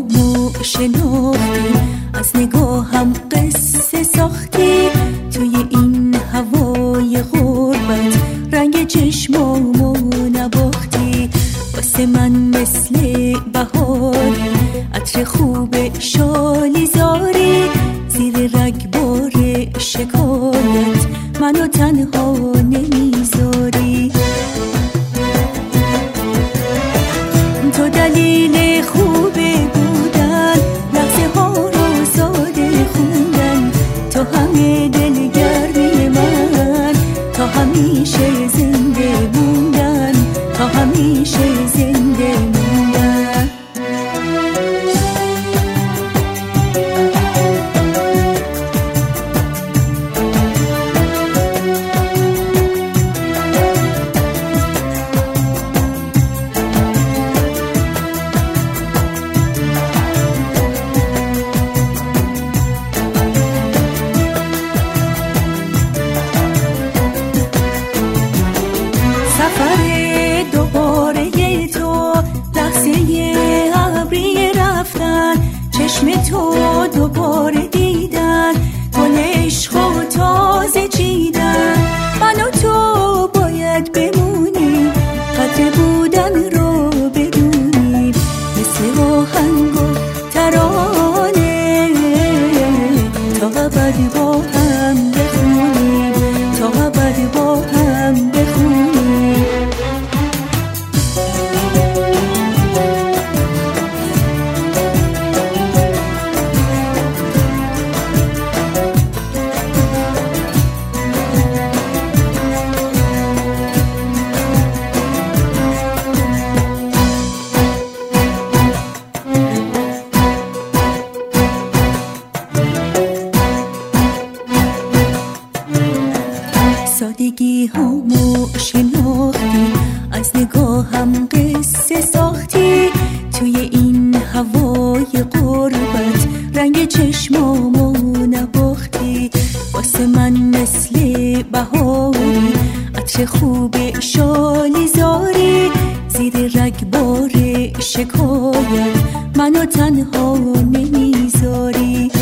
هامو شناختی، از نگاهم قصه ساختی. توی این هوای غربت رنگ چشمامو نباختی. واسه من مثل بهاری، عطر خوب شالی زاری. زیر رگبار شکایت منو تنها نمیذاری. تو دلیل خوب بودن، لحظه ها رو ساده خوندن. تو همه دلگرمی من، تا همیشه زنده موندن، تا همیشه زنده موندن. سفر دوباره تو، لحظه ابری رفتن. چشم تو دوباره دیدن، گل عشق و تازه چیدن. من و تو باید بمونیم، قدر بودن رو بدونیم. مثل آهنگ و ترانه تا ابد با هم بخونیم، تا ابد با هم بخونیم. سادگی همو شناختی، از نگاهم قصه ساختی. توی این هوای غربت رنگ چشمامو نباختی. واسه من مثل بهاری، عطر خوب شالی زاری. زیر رگبار شکایت منو تنها نمیذاری.